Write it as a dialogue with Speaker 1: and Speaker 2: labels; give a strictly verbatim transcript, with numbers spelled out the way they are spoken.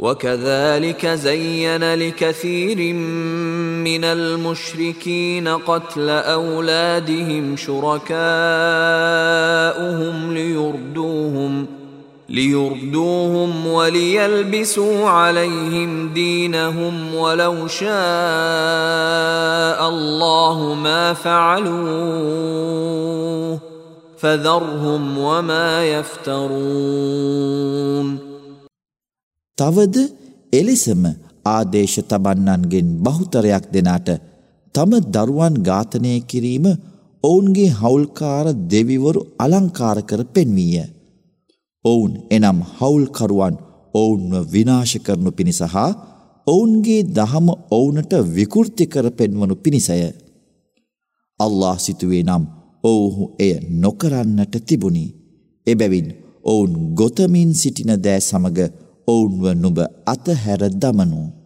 Speaker 1: وكذلك زين لكثير من المشركين قتل أولادهم شركاؤهم ليردوهم ليردوهم وليلبسوا عليهم دينهم ولو شاء الله ما فعلوه فذرهم وما يفترون.
Speaker 2: තවද එලෙසම ආදේශ තබන්නන්ගෙන් බහුතරයක් දෙනාට තම දරුවන් ඝාතනය කිරීම ඔවුන්ගේ හවුල්කාර දෙවිවරු අලංකාර කර පෙන්වීය. ඔවුන් එනම් හවුල්කරුවන් ඔවුන්ව විනාශ කරනු පිණිස හා ඔවුන්ගේ දහම ඔවුනට විකෘති කර පෙන්වනු පිණිසය. අල්ලාහ් සිතුවේ නම් ඔවුහු එය නොකරන්නට තිබුණි. එබැවින් ඔවුන් ගොතමින් සිටින දෑ සමග ඔවුන්ව නුඹ අතහැර දමනු.